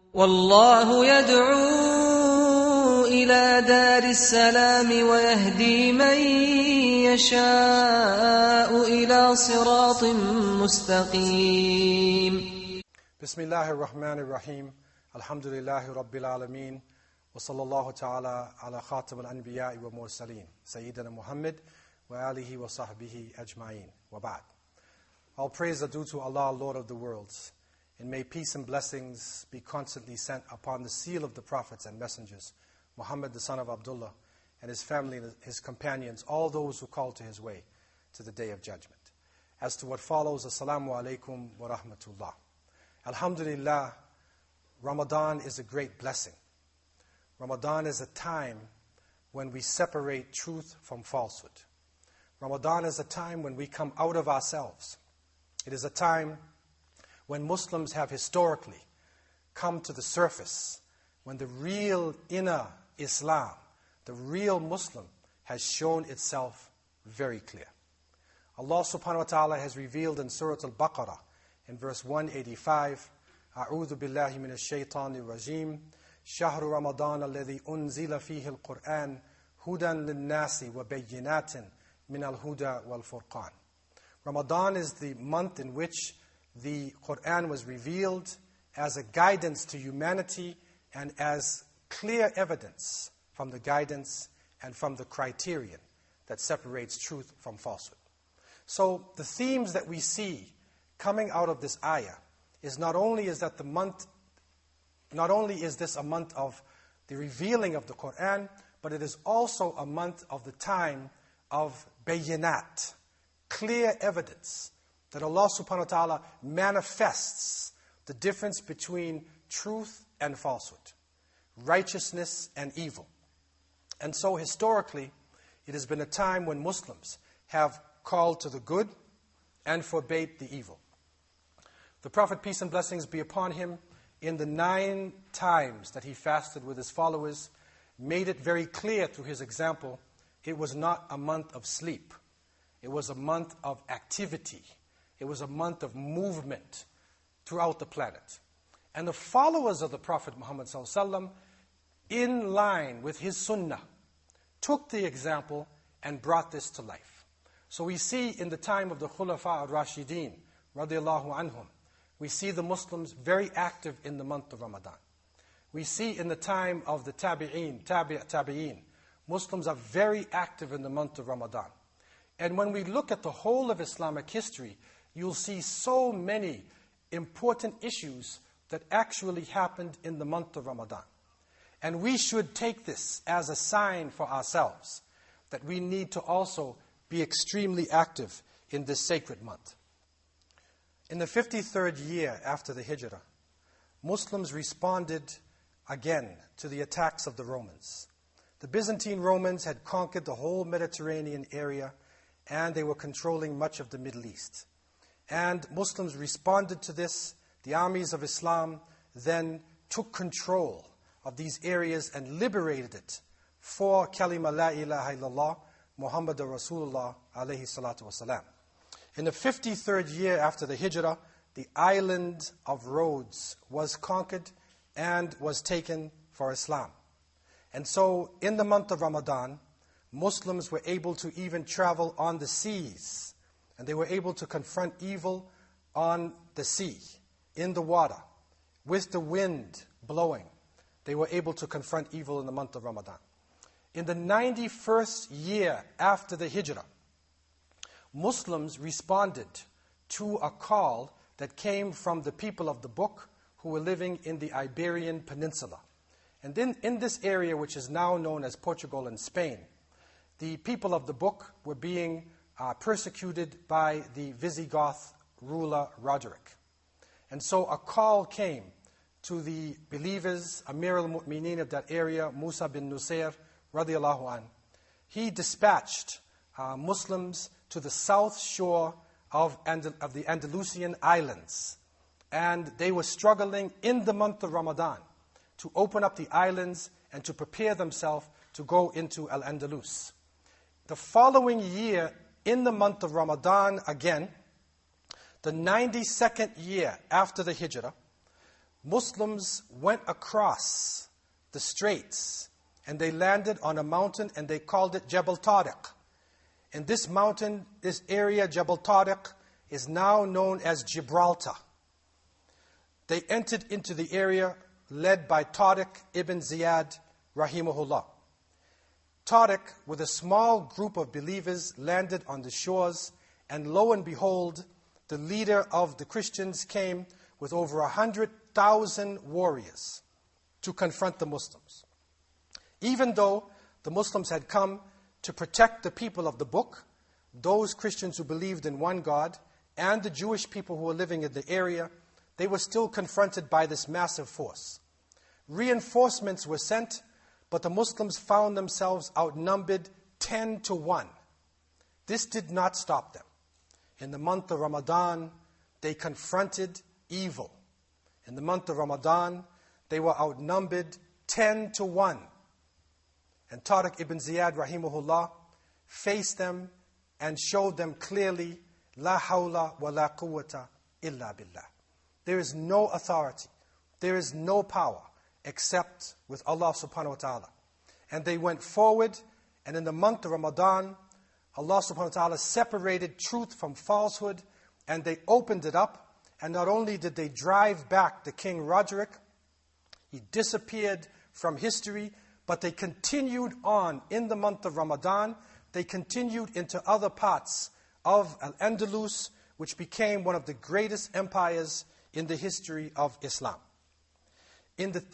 والله يدعو إلى دار السلام ويهدي من يشاء إلى صراط مستقيم. بسم الله الرحمن الرحيم. الحمد لله رب العالمين. وصلى الله تعالى على خاتم الأنبياء والمرسلين سيدنا محمد وآله وصحبه أجمعين. وبعد. All praise are due to Allah, Lord of the worlds. And may peace and blessings be constantly sent upon the seal of the prophets and messengers, Muhammad the son of Abdullah, and his family and his companions, all those who call to his way to the day of judgment. As to what follows, Assalamu alaikum wa rahmatullah. Alhamdulillah, Ramadan is a great blessing. Ramadan is a time when we separate truth from falsehood. Ramadan is a time when we come out of ourselves. It is a time when Muslims have historically come to the surface, when the real inner Islam, the real Muslim, has shown itself very clear. Allah subhanahu wa ta'ala has revealed in Surah Al-Baqarah, in verse 185, أعوذ بالله من الشيطان الرجيم شهر رمضان الذي أنزل فيه القرآن هدى للناس وبينات من الهدى والفرقان. Ramadan is the month in which the Quran was revealed as a guidance to humanity and as clear evidence from the guidance and from the criterion that separates truth from falsehood. So the themes that we see coming out of this ayah is not only is this a month of the revealing of the Quran, but it is also a month of the time of bayinat, clear evidence that Allah subhanahu wa ta'ala manifests the difference between truth and falsehood, righteousness and evil. And so historically, it has been a time when Muslims have called to the good and forbade the evil. The Prophet, peace and blessings be upon him, in the 9 times that he fasted with his followers, made it very clear through his example, it was not a month of sleep. It was a month of activity. It was a month of movement throughout the planet. And the followers of the Prophet Muhammad ﷺ, in line with his sunnah, took the example and brought this to life. So we see in the time of the Khulafa al-Rashideen, radiallahu anhum, we see the Muslims very active in the month of Ramadan. We see in the time of the tabi'een, Muslims are very active in the month of Ramadan. And when we look at the whole of Islamic history, you'll see so many important issues that actually happened in the month of Ramadan. And we should take this as a sign for ourselves that we need to also be extremely active in this sacred month. In the 53rd year after the Hijrah, Muslims responded again to the attacks of the Romans. The Byzantine Romans had conquered the whole Mediterranean area, and they were controlling much of the Middle East. And Muslims responded to this. The armies of Islam then took control of these areas and liberated it for kalima la ilaha illallah, Muhammadur Rasulullah alayhi salatu wasalam. In the 53rd year after the Hijrah, the island of Rhodes was conquered and was taken for Islam. And so in the month of Ramadan, Muslims were able to even travel on the seas, and they were able to confront evil on the sea, in the water, with the wind blowing. They were able to confront evil in the month of Ramadan. In the 91st year after the Hijrah, Muslims responded to a call that came from the people of the book who were living in the Iberian Peninsula. And then in this area, which is now known as Portugal and Spain, the people of the book were being persecuted by the Visigoth ruler Roderick. And so a call came to the believers, Amir al-Mu'mineen of that area, Musa bin Nusayr, radiallahu an. He dispatched Muslims to the south shore of the Andalusian islands. And they were struggling in the month of Ramadan to open up the islands and to prepare themselves to go into Al-Andalus. The following year, in the month of Ramadan again, the 92nd year after the Hijrah, Muslims went across the straits and they landed on a mountain and they called it Jabal Tariq. And this mountain, this area, Jabal Tariq, is now known as Gibraltar. They entered into the area led by Tariq ibn Ziyad, rahimahullah. Tariq, with a small group of believers, landed on the shores, and lo and behold, the leader of the Christians came with over 100,000 warriors to confront the Muslims. Even though the Muslims had come to protect the people of the book, those Christians who believed in one God, and the Jewish people who were living in the area, they were still confronted by this massive force. Reinforcements were sent, but the Muslims found themselves outnumbered 10 to 1. This did not stop them. In the month of Ramadan, they confronted evil. In the month of Ramadan, they were outnumbered 10 to 1. And Tariq ibn Ziyad, rahimahullah, faced them and showed them clearly, La hawla wa la quwwata illa billah. There is no authority, there is no power except with Allah subhanahu wa ta'ala. And they went forward, and in the month of Ramadan, Allah subhanahu wa ta'ala separated truth from falsehood, and they opened it up. And not only did they drive back the King Roderick, he disappeared from history, but they continued on in the month of Ramadan. They continued into other parts of Al-Andalus, which became one of the greatest empires in the history of Islam. In the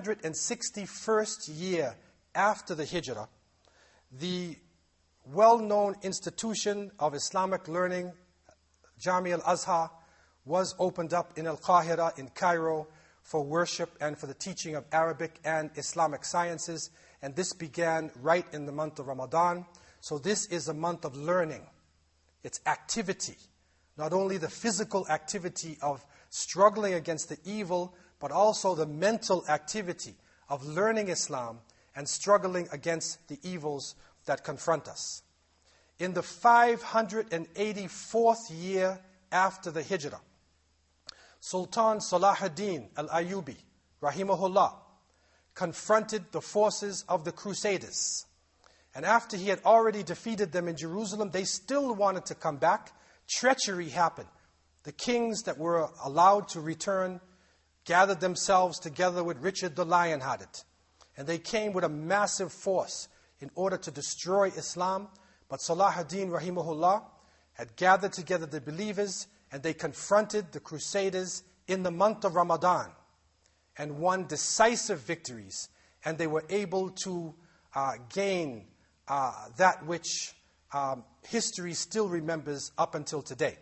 361st year after the Hijrah, the well-known institution of Islamic learning, Jami al-Azhar, was opened up in Al-Qahira in Cairo for worship and for the teaching of Arabic and Islamic sciences. And this began right in the month of Ramadan. So this is a month of learning. It's activity. Not only the physical activity of struggling against the evil, but also the mental activity of learning Islam and struggling against the evils that confront us. In the 584th year after the Hijrah, Sultan Salahuddin al-Ayyubi, rahimahullah, confronted the forces of the Crusaders. And after he had already defeated them in Jerusalem, they still wanted to come back. Treachery happened. The kings that were allowed to return gathered themselves together with Richard the Lion-Hearted. And they came with a massive force in order to destroy Islam. But Salahuddin, rahimahullah, had gathered together the believers, and they confronted the Crusaders in the month of Ramadan and won decisive victories. And they were able to gain that which history still remembers up until today.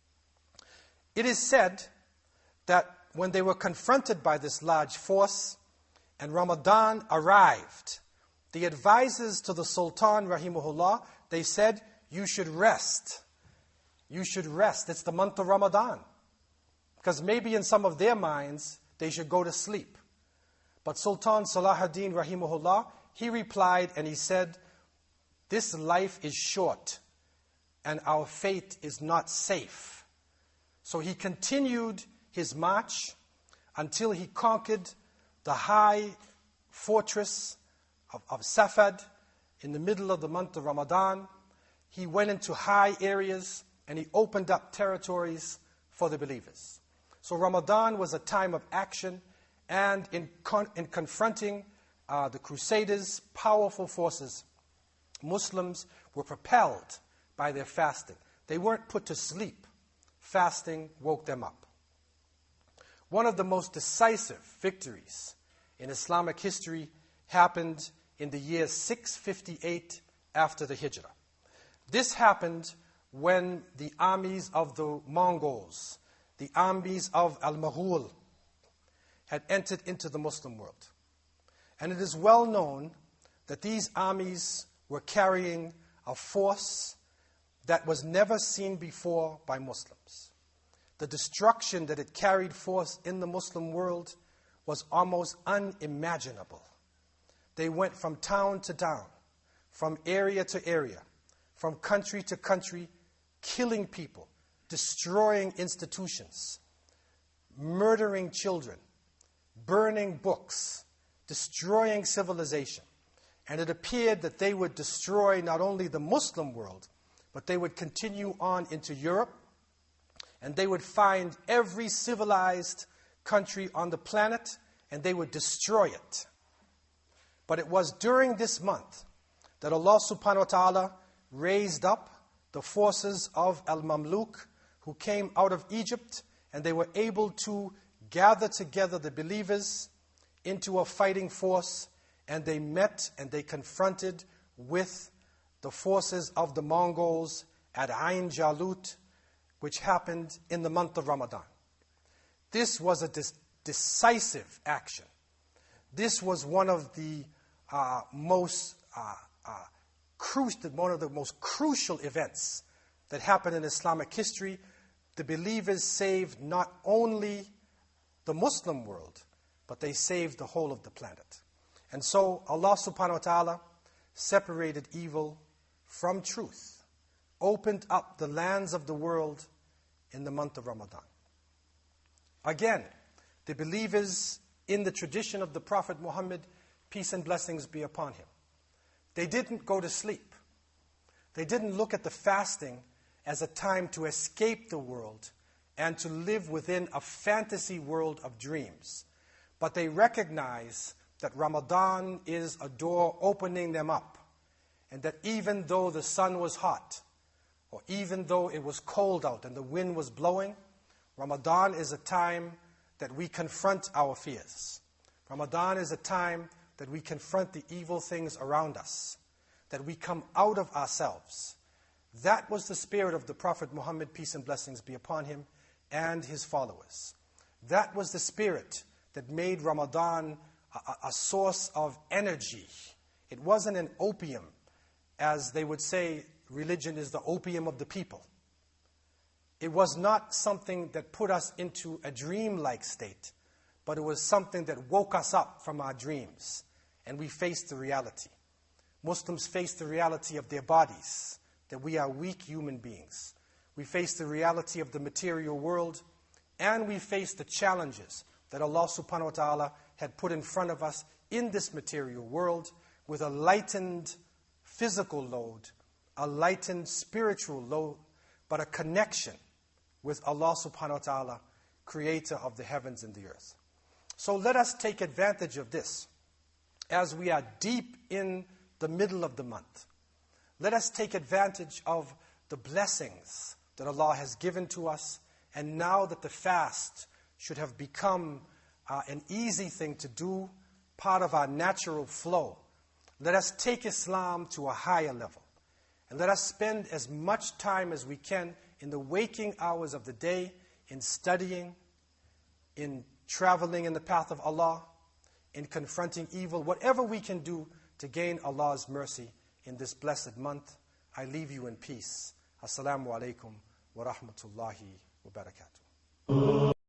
It is said that when they were confronted by this large force and Ramadan arrived, the advisors to the Sultan, rahimahullah, they said, you should rest. You should rest. It's the month of Ramadan. Because maybe in some of their minds, they should go to sleep. But Sultan Salahuddin, rahimahullah, he replied and he said, this life is short and our fate is not safe. So he continued his march until he conquered the high fortress of Safad in the middle of the month of Ramadan. He went into high areas and he opened up territories for the believers. So Ramadan was a time of action, and in confronting the Crusaders' powerful forces, Muslims were propelled by their fasting. They weren't put to sleep. Fasting woke them up. One of the most decisive victories in Islamic history happened in the year 658 after the Hijrah. This happened when the armies of the Mongols, the armies of Al-Maghul, had entered into the Muslim world. And it is well known that these armies were carrying a force that was never seen before by Muslims. The destruction that it carried forth in the Muslim world was almost unimaginable. They went from town to town, from area to area, from country to country, killing people, destroying institutions, murdering children, burning books, destroying civilization. And it appeared that they would destroy not only the Muslim world, but they would continue on into Europe, and they would find every civilized country on the planet, and they would destroy it. But it was during this month that Allah subhanahu wa ta'ala raised up the forces of Al-Mamluk, who came out of Egypt, and they were able to gather together the believers into a fighting force, and they met and they confronted with the forces of the Mongols at Ain Jalut, which happened in the month of Ramadan. This was a decisive action. This was one of the most crucial events that happened in Islamic history. The believers saved not only the Muslim world, but they saved the whole of the planet. And so Allah subhanahu wa ta'ala separated evil from truth, opened up the lands of the world in the month of Ramadan. Again, the believers in the tradition of the Prophet Muhammad, peace and blessings be upon him, they didn't go to sleep. They didn't look at the fasting as a time to escape the world and to live within a fantasy world of dreams. But they recognize that Ramadan is a door opening them up, and that even though the sun was hot, or even though it was cold out and the wind was blowing, Ramadan is a time that we confront our fears. Ramadan is a time that we confront the evil things around us, that we come out of ourselves. That was the spirit of the Prophet Muhammad, peace and blessings be upon him, and his followers. That was the spirit that made Ramadan a source of energy. It wasn't an opium, as they would say, religion is the opium of the people. It was not something that put us into a dream-like state, but it was something that woke us up from our dreams, and we faced the reality. Muslims face the reality of their bodies, that we are weak human beings. We face the reality of the material world, and we face the challenges that Allah subhanahu wa ta'ala had put in front of us in this material world, with a lightened physical load, a lightened spiritual load, but a connection with Allah subhanahu wa ta'ala, creator of the heavens and the earth. So let us take advantage of this as we are deep in the middle of the month. Let us take advantage of the blessings that Allah has given to us, and now that the fast should have become an easy thing to do, part of our natural flow, let us take Islam to a higher level. And let us spend as much time as we can in the waking hours of the day, in studying, in traveling in the path of Allah, in confronting evil, whatever we can do to gain Allah's mercy in this blessed month. I leave you in peace. Assalamu alaikum wa rahmatullahi wa barakatuh.